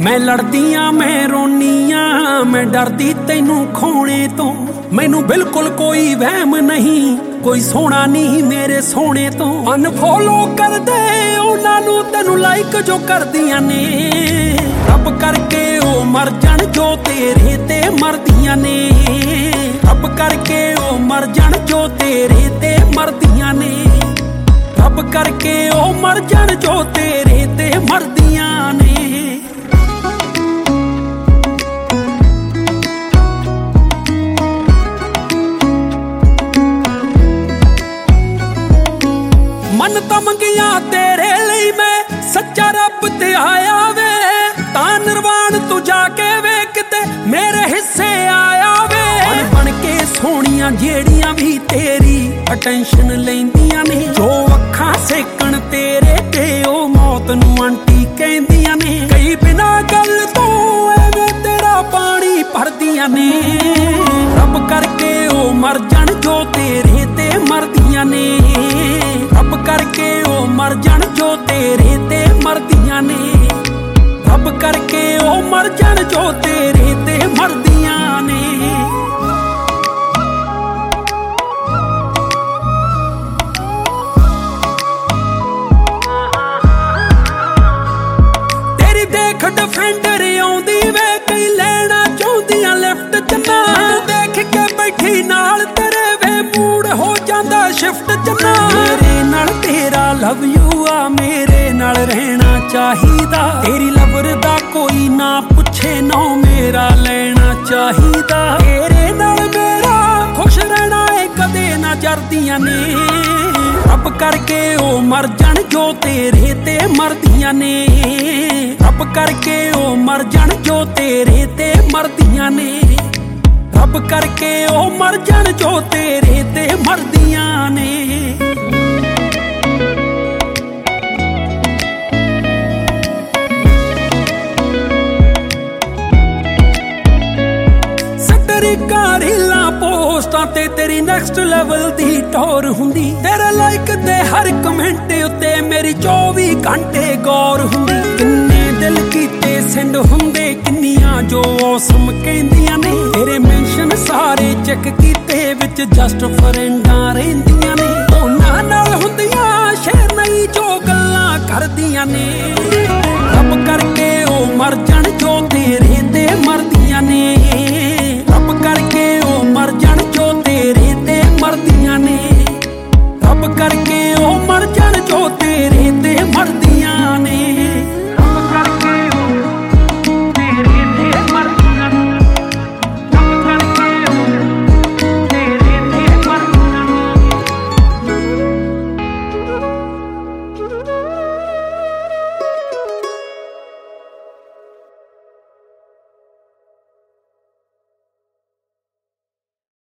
मैं लड़दियां मैं रोनियां मैं डरदी तैनू खोने तो मैनू बिल्कुल कोई वहम नहीं कोई सोना नहीं मेरे सोने तो अनफॉलो कर दे उन्हां नू तैनू लाइक जो करदियां ने रब करके ओ मर जाण जो तेरे ते मरदियां ने रब करके ओ मर जाण जो तेरे ते मरदियां ने रब करके ओ मर जाण जो तेरे ते मरदियां ने मन तो मंगिया तेरे लिए मैं सच्चा रब ते आया वे तां निर्वाण तू जाके वेख ते मेरे हिस्से आया वे बन के सोनिया जेड़ियां भी तेरी अटेंशन लैंदियां ने जो अखां सेकण तेरे ते ओ मौत नू आंटी कहंदियां ने कई बिना गल तो एवें तेरा पानी भरदियां ने रब करके ओ मर जाण जो तेरे ते मरदियां ने रब करके ओ मर जाण जो तेरे ते मरदियां ने रब करके ओ मर जाण जो तेरे ते मरदियां ने तेरी देख डिफेंडर आउंदी वे कई लैना चाहुंदियां लिफ्ट च ना देख के बैठी नाल तेरे वे मूड हो जांदा शिफ्ट च ना तेरा लव यू आ मेरे नाल रहना चाहिदा तेरी लवर दा कोई ना पुछे ना मेरा लेना चाहिदा तेरे नाल मेरा खुश रहना है कदे ना जरदियां ने रब करके ओ मर जाण जो तेरे ते मरदियां ने रब करके ओ मर जाण जो तेरे ते मरदियां ने रब करके ओ मर जाण जो तेरे ते मरदियां ने रीला पोस्टां ते तेरी नेक्स्ट लेवल दी टोर हुंदी तेरे लाइक ते हर कमेंट उत्ते मेरी 24 घंटे गौर हुंदी किन्ने दिल कीते सेंड हुंदे किन्नियां जो औसम कहंदियां ने तेरे मेंशन सारे चेक कीते विच जस्ट फ्रेंडां रहिंदियां ने उन्हां नाल हुंदियां शेर नहीं जो गल्लां करदियां ने रब करके ओ मर जाण जो तेरे ते मरदियां